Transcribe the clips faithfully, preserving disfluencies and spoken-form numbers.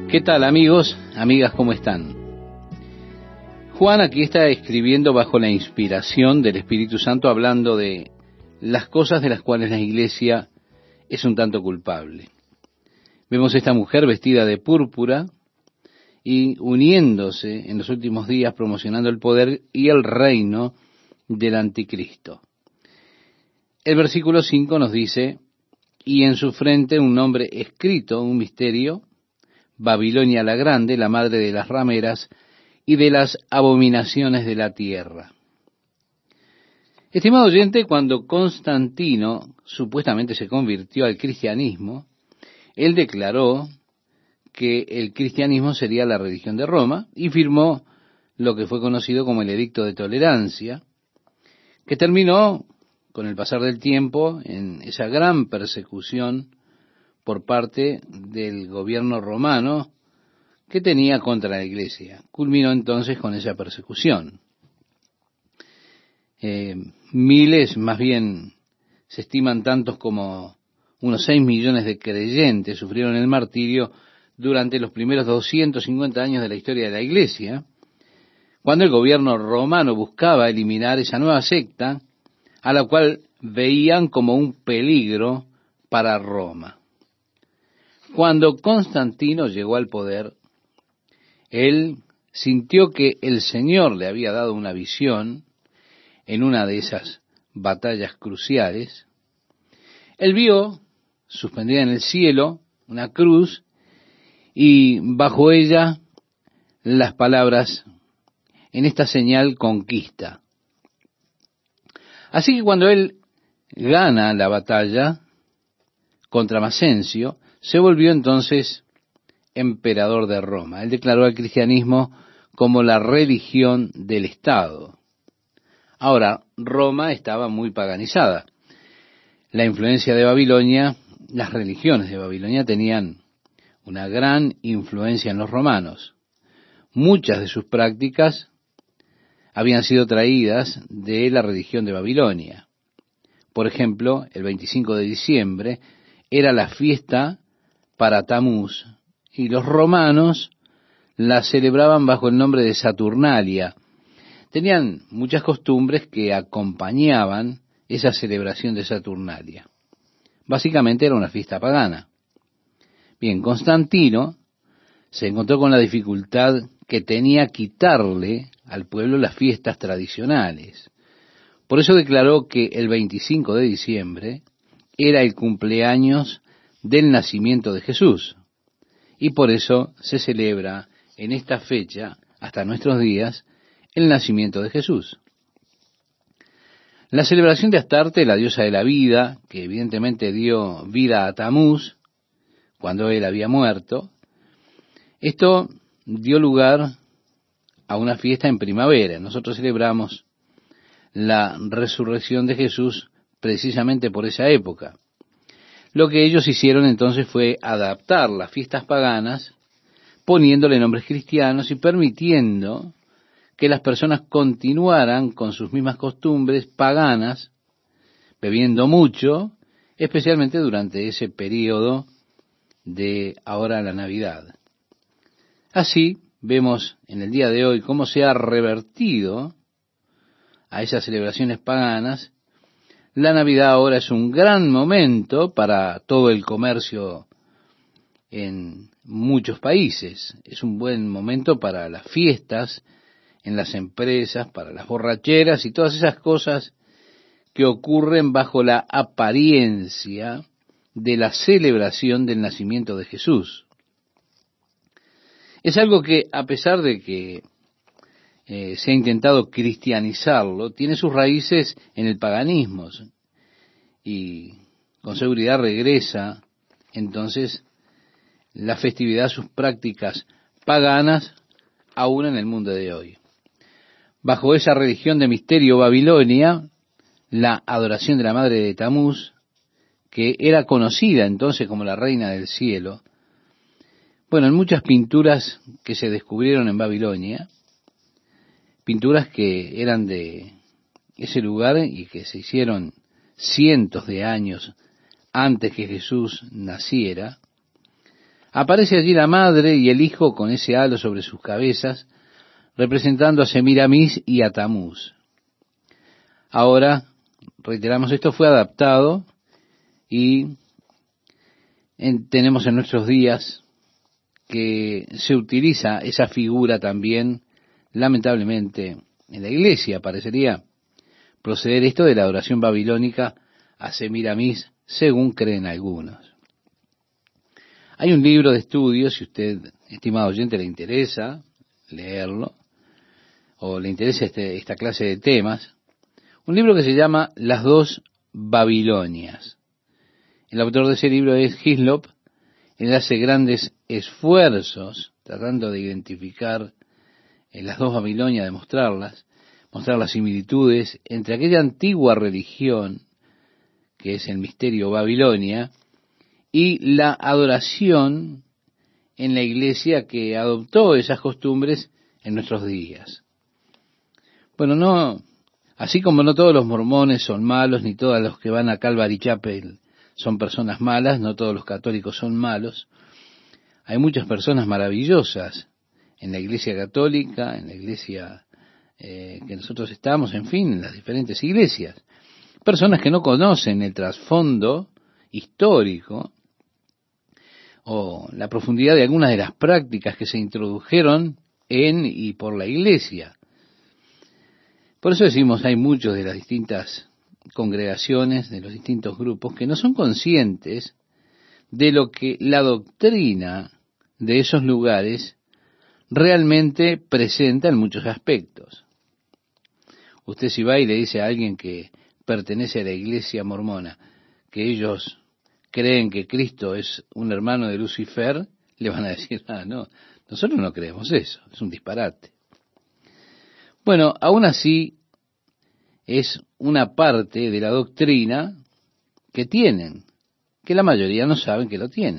¿Qué tal, amigos, amigas, cómo están? Juan aquí está escribiendo bajo la inspiración del Espíritu Santo, hablando de las cosas de las cuales la iglesia es un tanto culpable. Vemos a esta mujer vestida de púrpura y uniéndose en los últimos días, promocionando el poder y el reino del anticristo. El versículo cinco nos dice: y en su frente un nombre escrito, un misterio, Babilonia la Grande, la madre de las rameras y de las abominaciones de la tierra. Estimado oyente, cuando Constantino supuestamente se convirtió al cristianismo, él declaró que el cristianismo sería la religión de Roma y firmó lo que fue conocido como el Edicto de Tolerancia, que terminó con el pasar del tiempo en esa gran persecución por parte del gobierno romano que tenía contra la iglesia. Culminó entonces con esa persecución. Eh, miles, más bien se estiman tantos como unos seis millones de creyentes sufrieron el martirio durante los primeros doscientos cincuenta años de la historia de la iglesia, cuando el gobierno romano buscaba eliminar esa nueva secta a la cual veían como un peligro para Roma. Cuando Constantino llegó al poder, él sintió que el Señor le había dado una visión en una de esas batallas cruciales. Él vio suspendida en el cielo una cruz y bajo ella las palabras: en esta señal conquista. Así que cuando él gana la batalla contra Masencio, se volvió entonces emperador de Roma. Él declaró al cristianismo como la religión del Estado. Ahora, Roma estaba muy paganizada. La influencia de Babilonia, las religiones de Babilonia tenían una gran influencia en los romanos. Muchas de sus prácticas habían sido traídas de la religión de Babilonia. Por ejemplo, el veinticinco de diciembre era la fiesta para Tamuz, y los romanos la celebraban bajo el nombre de Saturnalia. Tenían muchas costumbres que acompañaban esa celebración de Saturnalia. Básicamente era una fiesta pagana. Bien, Constantino se encontró con la dificultad que tenía quitarle al pueblo las fiestas tradicionales. Por eso declaró que el veinticinco de diciembre era el cumpleaños del nacimiento de Jesús. Y por eso se celebra en esta fecha, hasta nuestros días, el nacimiento de Jesús. La celebración de Astarte, la diosa de la vida, que evidentemente dio vida a Tamuz cuando él había muerto, esto dio lugar a una fiesta en primavera. Nosotros celebramos la resurrección de Jesús precisamente por esa época. Lo que ellos hicieron entonces fue adaptar las fiestas paganas, poniéndole nombres cristianos y permitiendo que las personas continuaran con sus mismas costumbres paganas, bebiendo mucho, especialmente durante ese periodo de ahora la Navidad. Así vemos en el día de hoy cómo se ha revertido a esas celebraciones paganas. La Navidad ahora es un gran momento para todo el comercio en muchos países. Es un buen momento para las fiestas en las empresas, para las borracheras y todas esas cosas que ocurren bajo la apariencia de la celebración del nacimiento de Jesús. Es algo que, a pesar de que eh, se ha intentado cristianizarlo, tiene sus raíces en el paganismo y con seguridad regresa entonces la festividad a sus prácticas paganas aún en el mundo de hoy. Bajo esa religión de misterio Babilonia, la adoración de la madre de Tamuz, que era conocida entonces como la reina del cielo, bueno, en muchas pinturas que se descubrieron en Babilonia, pinturas que eran de ese lugar y que se hicieron cientos de años antes que Jesús naciera, Aparece allí la madre y el hijo con ese halo sobre sus cabezas, representando a Semiramis y a Tamuz. Ahora, reiteramos, esto fue adaptado y en, tenemos en nuestros días que se utiliza esa figura también, lamentablemente, en la iglesia. Parecería proceder esto de la adoración babilónica a Semiramis, según creen algunos. Hay un libro de estudio, si usted, estimado oyente, le interesa leerlo, o le interesa este, esta clase de temas, un libro que se llama Las dos Babilonias. El autor de ese libro es Hislop. Él hace grandes esfuerzos tratando de identificar en las dos Babilonias, de mostrarlas, mostrar las similitudes entre aquella antigua religión, que es el misterio Babilonia, y la adoración en la iglesia que adoptó esas costumbres en nuestros días. Bueno, no, así como no todos los mormones son malos, ni todos los que van a Calvary Chapel son personas malas, no todos los católicos son malos. Hay muchas personas maravillosas en la iglesia católica, en la iglesia eh, que nosotros estamos, en fin, en las diferentes iglesias. Personas que no conocen el trasfondo histórico o la profundidad de algunas de las prácticas que se introdujeron en y por la iglesia. Por eso decimos, hay muchos de las distintas congregaciones, de los distintos grupos, que no son conscientes de lo que la doctrina de esos lugares realmente presenta en muchos aspectos. Usted si va y le dice a alguien que pertenece a la iglesia mormona que ellos creen que Cristo es un hermano de Lucifer, le van a decir, ah, no, nosotros no creemos eso, es un disparate. Bueno, aún así es una parte de la doctrina que tienen, que la mayoría no saben que lo tienen.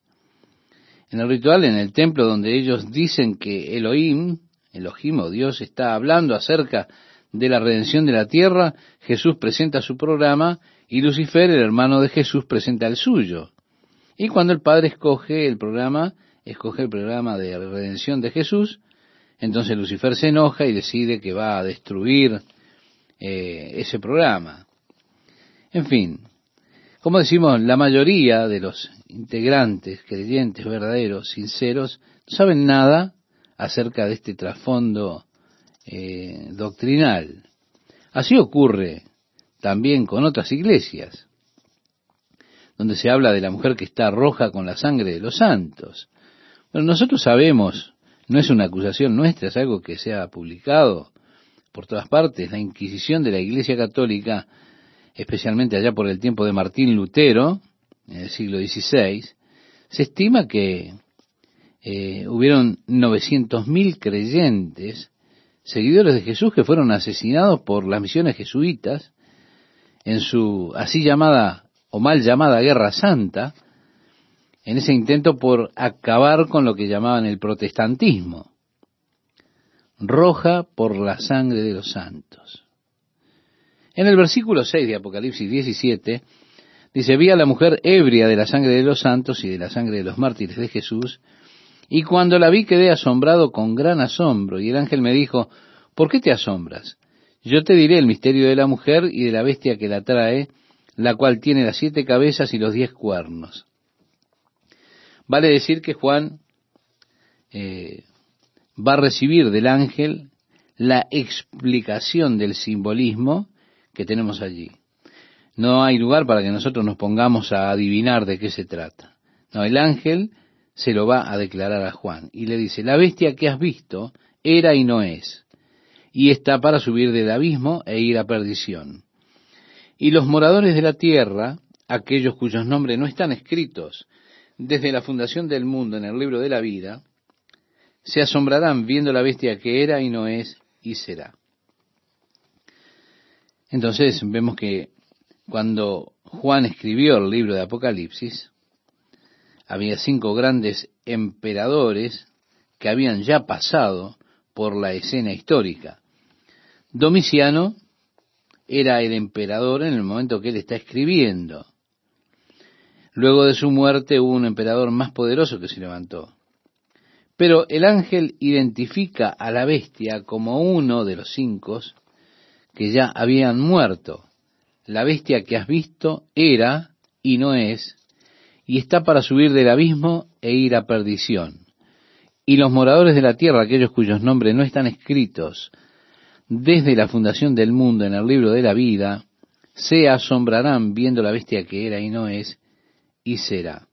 En el ritual, en el templo donde ellos dicen que Elohim, Elohim o Dios, está hablando acerca de la redención de la tierra, Jesús presenta su programa y Lucifer, el hermano de Jesús, presenta el suyo. Y cuando el Padre escoge el programa, escoge el programa de redención de Jesús, entonces Lucifer se enoja y decide que va a destruir eh, ese programa. En fin, como decimos, la mayoría de los integrantes, creyentes, verdaderos, sinceros, no saben nada acerca de este trasfondo eh, doctrinal. Así ocurre también con otras iglesias, donde se habla de la mujer que está roja con la sangre de los santos. Bueno, nosotros sabemos, no es una acusación nuestra, es algo que se ha publicado por todas partes. La Inquisición de la Iglesia Católica, especialmente allá por el tiempo de Martín Lutero, en el siglo dieciséis, se estima que eh, hubieron novecientos mil creyentes, seguidores de Jesús, que fueron asesinados por las misiones jesuitas en su así llamada o mal llamada Guerra Santa, en ese intento por acabar con lo que llamaban el protestantismo. Roja por la sangre de los santos. En el versículo seis de Apocalipsis diecisiete, dice, vi a la mujer ebria de la sangre de los santos y de la sangre de los mártires de Jesús, y cuando la vi quedé asombrado con gran asombro, y el ángel me dijo, ¿por qué te asombras? Yo te diré el misterio de la mujer y de la bestia que la trae, la cual tiene las siete cabezas y los diez cuernos. Vale decir que Juan eh, va a recibir del ángel la explicación del simbolismo que tenemos allí. No hay lugar para que nosotros nos pongamos a adivinar de qué se trata. No, el ángel se lo va a declarar a Juan y le dice, la bestia que has visto era y no es, y está para subir del abismo e ir a perdición. Y los moradores de la tierra, aquellos cuyos nombres no están escritos desde la fundación del mundo en el libro de la vida, se asombrarán viendo la bestia que era y no es y será. Entonces vemos que cuando Juan escribió el libro de Apocalipsis, había cinco grandes emperadores que habían ya pasado por la escena histórica. Domiciano era el emperador en el momento que él está escribiendo. Luego de su muerte hubo un emperador más poderoso que se levantó. Pero el ángel identifica a la bestia como uno de los cinco que ya habían muerto. La bestia que has visto era y no es, y está para subir del abismo e ir a perdición. Y los moradores de la tierra, aquellos cuyos nombres no están escritos desde la fundación del mundo en el libro de la vida, se asombrarán viendo la bestia que era y no es, y será.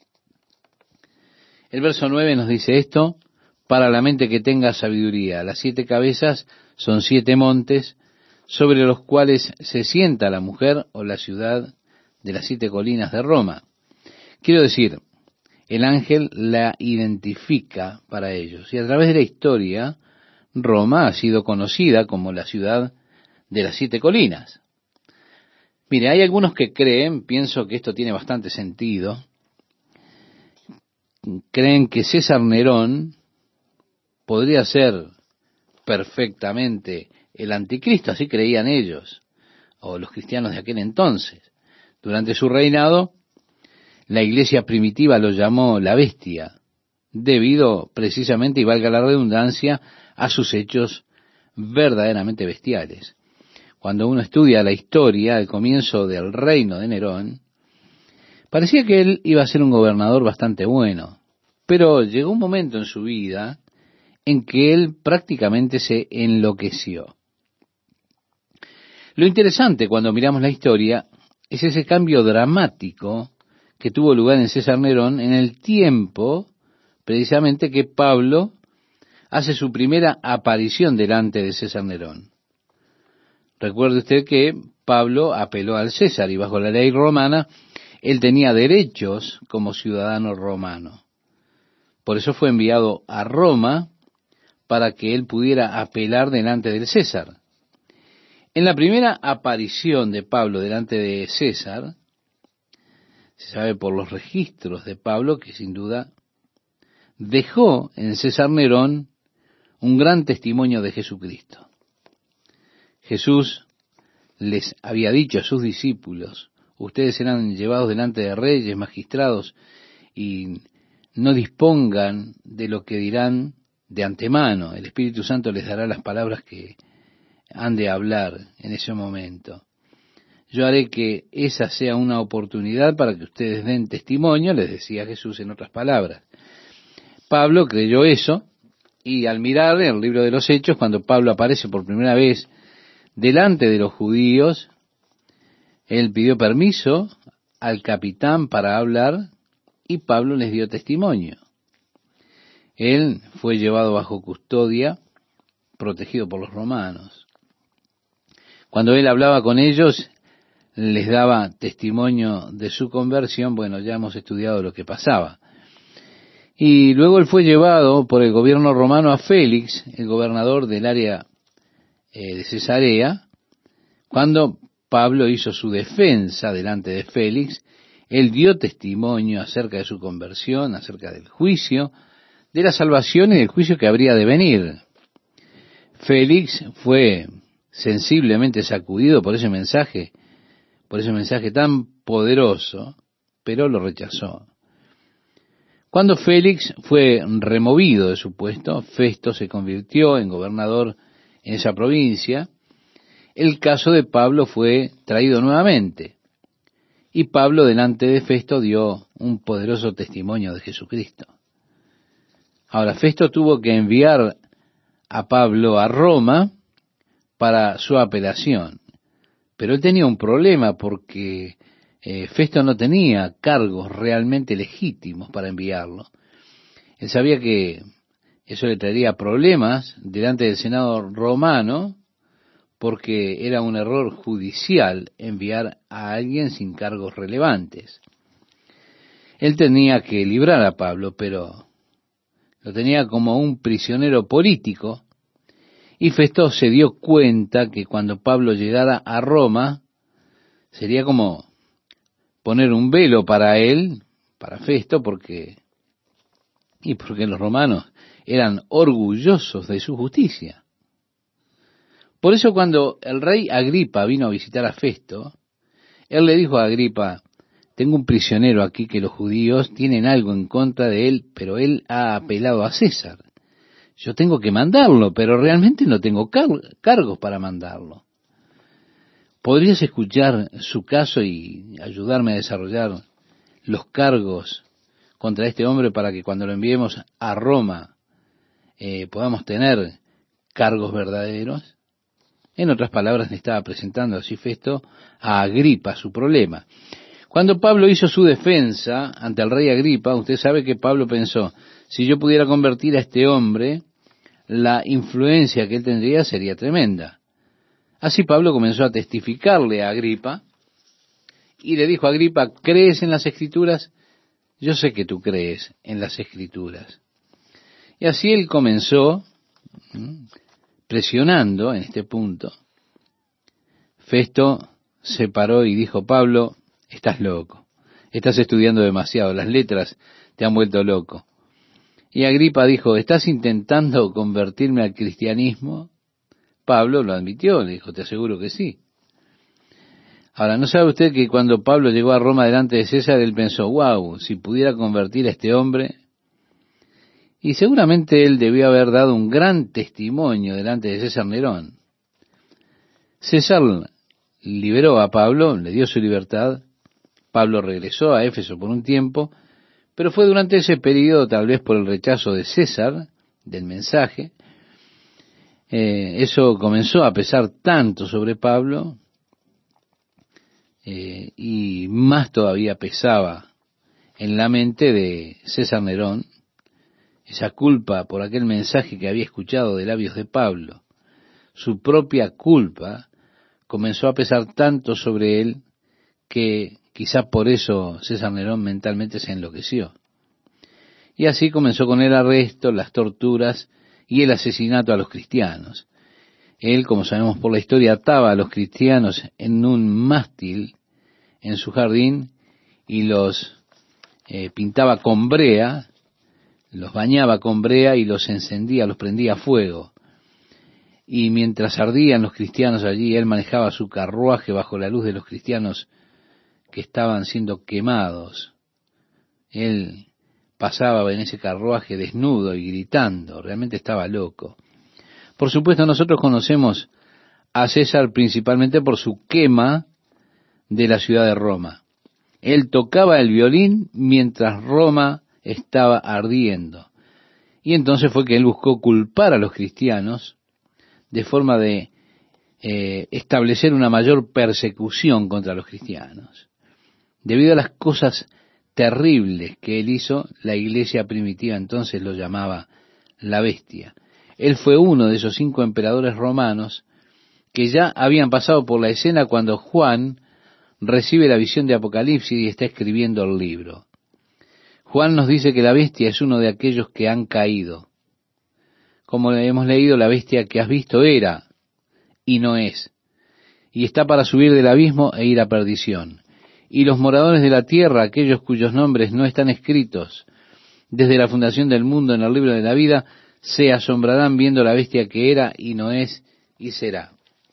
El verso nueve nos dice esto: para la mente que tenga sabiduría. Las siete cabezas son siete montes, sobre los cuales se sienta la mujer o la ciudad de las siete colinas de Roma. Quiero decir, el ángel la identifica para ellos. Y a través de la historia, Roma ha sido conocida como la ciudad de las siete colinas. Mire, hay algunos que creen, pienso que esto tiene bastante sentido, creen que César Nerón podría ser perfectamente el anticristo, así creían ellos, o los cristianos de aquel entonces. Durante su reinado, la iglesia primitiva lo llamó la bestia, debido precisamente, y valga la redundancia, a sus hechos verdaderamente bestiales. Cuando uno estudia la historia, al comienzo del reino de Nerón, parecía que él iba a ser un gobernador bastante bueno, pero llegó un momento en su vida en que él prácticamente se enloqueció. Lo interesante cuando miramos la historia es ese cambio dramático que tuvo lugar en César Nerón en el tiempo precisamente que Pablo hace su primera aparición delante de César Nerón. Recuerde usted que Pablo apeló al César y bajo la ley romana él tenía derechos como ciudadano romano. Por eso fue enviado a Roma para que él pudiera apelar delante del César. En la primera aparición de Pablo delante de César, se sabe por los registros de Pablo que sin duda dejó en César Nerón un gran testimonio de Jesucristo. Jesús les había dicho a sus discípulos: ustedes serán llevados delante de reyes, magistrados, y no dispongan de lo que dirán de antemano. El Espíritu Santo les dará las palabras que han de hablar en ese momento. Yo haré que esa sea una oportunidad para que ustedes den testimonio, les decía Jesús en otras palabras. Pablo creyó eso, y al mirar en el libro de los Hechos, cuando Pablo aparece por primera vez delante de los judíos, él pidió permiso al capitán para hablar, y Pablo les dio testimonio. Él fue llevado bajo custodia, protegido por los romanos. Cuando él hablaba con ellos, les daba testimonio de su conversión. Bueno, ya hemos estudiado lo que pasaba. Y luego él fue llevado por el gobierno romano a Félix, el gobernador del área eh, de Cesarea. Cuando Pablo hizo su defensa delante de Félix, él dio testimonio acerca de su conversión, acerca del juicio, de la salvación y del juicio que habría de venir. Félix fue sensiblemente sacudido por ese mensaje, por ese mensaje tan poderoso, pero lo rechazó. Cuando Félix fue removido de su puesto, Festo se convirtió en gobernador en esa provincia. El caso de Pablo fue traído nuevamente, y Pablo delante de Festo dio un poderoso testimonio de Jesucristo. Ahora, Festo tuvo que enviar a Pablo a Roma para su apelación, pero él tenía un problema porque eh, Festo no tenía cargos realmente legítimos para enviarlo. Él sabía que eso le traería problemas delante del Senado romano, porque era un error judicial enviar a alguien sin cargos relevantes. Él tenía que librar a Pablo, pero lo tenía como un prisionero político, y Festo se dio cuenta que cuando Pablo llegara a Roma, sería como poner un velo para él, para Festo, porque, y porque los romanos eran orgullosos de su justicia. Por eso cuando el rey Agripa vino a visitar a Festo, él le dijo a Agripa: tengo un prisionero aquí que los judíos tienen algo en contra de él, pero él ha apelado a César. Yo tengo que mandarlo, pero realmente no tengo car- cargos para mandarlo. ¿Podrías escuchar su caso y ayudarme a desarrollar los cargos contra este hombre para que cuando lo enviemos a Roma eh, podamos tener cargos verdaderos? En otras palabras, le estaba presentando así Festo a Agripa su problema. Cuando Pablo hizo su defensa ante el rey Agripa, usted sabe que Pablo pensó, si yo pudiera convertir a este hombre, la influencia que él tendría sería tremenda. Así Pablo comenzó a testificarle a Agripa y le dijo a Agripa, ¿crees en las Escrituras? Yo sé que tú crees en las Escrituras. Y así él comenzó presionando en este punto. Festo se paró y dijo, Pablo, estás loco, estás estudiando demasiado, las letras te han vuelto loco. Y Agripa dijo, ¿estás intentando convertirme al cristianismo? Pablo lo admitió, le dijo, te aseguro que sí. Ahora, ¿no sabe usted que cuando Pablo llegó a Roma delante de César, él pensó, wow, si pudiera convertir a este hombre? Y seguramente él debió haber dado un gran testimonio delante de César Nerón. César liberó a Pablo, le dio su libertad. Pablo regresó a Éfeso por un tiempo, pero fue durante ese periodo, tal vez por el rechazo de César, del mensaje, eh, eso comenzó a pesar tanto sobre Pablo, eh, y más todavía pesaba en la mente de César Nerón, esa culpa por aquel mensaje que había escuchado de labios de Pablo. Su propia culpa comenzó a pesar tanto sobre él que quizá por eso César Nerón mentalmente se enloqueció. Y así comenzó con el arresto, las torturas y el asesinato a los cristianos. Él, como sabemos por la historia, ataba a los cristianos en un mástil en su jardín y los eh, pintaba con brea, los bañaba con brea y los encendía, los prendía a fuego. Y mientras ardían los cristianos allí, él manejaba su carruaje bajo la luz de los cristianos que estaban siendo quemados. Él pasaba en ese carruaje desnudo y gritando, realmente estaba loco. Por supuesto, nosotros conocemos a César principalmente por su quema de la ciudad de Roma. Él tocaba el violín mientras Roma estaba ardiendo. Y entonces fue que él buscó culpar a los cristianos de forma de eh, establecer una mayor persecución contra los cristianos. Debido a las cosas terribles que él hizo, la iglesia primitiva entonces lo llamaba la bestia. Él fue uno de esos cinco emperadores romanos que ya habían pasado por la escena cuando Juan recibe la visión de Apocalipsis y está escribiendo el libro. Juan nos dice que la bestia es uno de aquellos que han caído. Como hemos leído, la bestia que has visto era y no es, y está para subir del abismo e ir a perdición. Y los moradores de la tierra, aquellos cuyos nombres no están escritos desde la fundación del mundo en el libro de la vida, se asombrarán viendo la bestia que era y no es y será.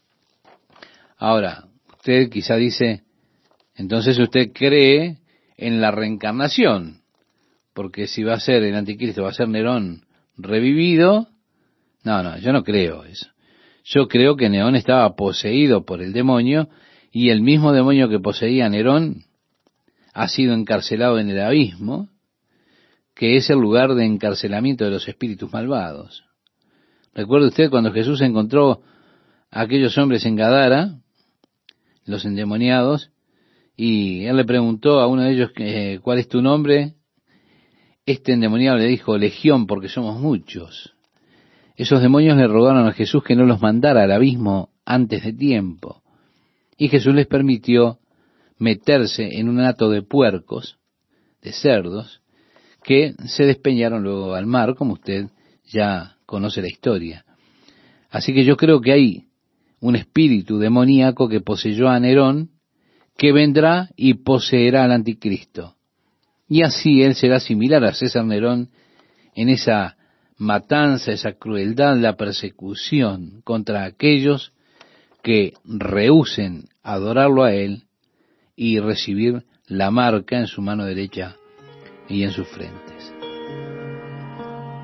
Ahora, usted quizá dice, entonces usted cree en la reencarnación, porque si va a ser el anticristo, va a ser Nerón revivido. No, no, yo no creo eso. Yo creo que Nerón estaba poseído por el demonio, y el mismo demonio que poseía a Nerón ha sido encarcelado en el abismo, que es el lugar de encarcelamiento de los espíritus malvados. ¿Recuerda usted cuando Jesús encontró a aquellos hombres en Gadara, los endemoniados, y él le preguntó a uno de ellos, eh, ¿cuál es tu nombre? Este endemoniado le dijo, Legión, porque somos muchos. Esos demonios le rogaron a Jesús que no los mandara al abismo antes de tiempo. Y Jesús les permitió meterse en un hato de puercos, de cerdos, que se despeñaron luego al mar, como usted ya conoce la historia. Así que yo creo que hay un espíritu demoníaco que poseyó a Nerón, que vendrá y poseerá al anticristo. Y así él será similar a César Nerón en esa matanza, esa crueldad, la persecución contra aquellos que rehúsen adorarlo a él y recibir la marca en su mano derecha y en sus frentes.